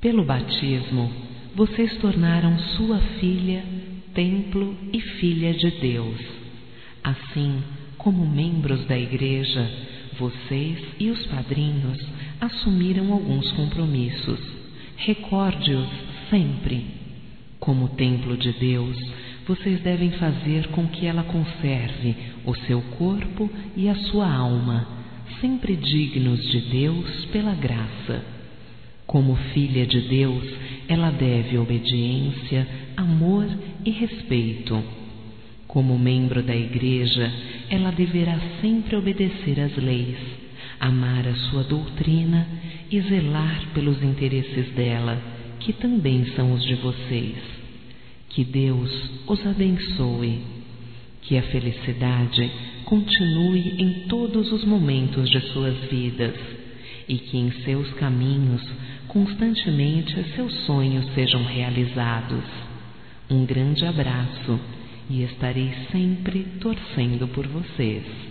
Pelo batismo, vocês tornaram sua filha, templo e filha de Deus. Assim, como membros da Igreja, vocês e os padrinhos assumiram alguns compromissos. Recorde-os sempre. Como templo de Deus, vocês devem fazer com que ela conserve o seu corpo e a sua alma, sempre dignos de Deus pela graça. Como filha de Deus, ela deve obediência, amor e respeito. Como membro da Igreja, ela deverá sempre obedecer às leis, amar a sua doutrina e zelar pelos interesses dela, que também são os de vocês. Que Deus os abençoe. Que a felicidade continue em todos os momentos de suas vidas e que em seus caminhos constantemente seus sonhos sejam realizados. Um grande abraço e estarei sempre torcendo por vocês.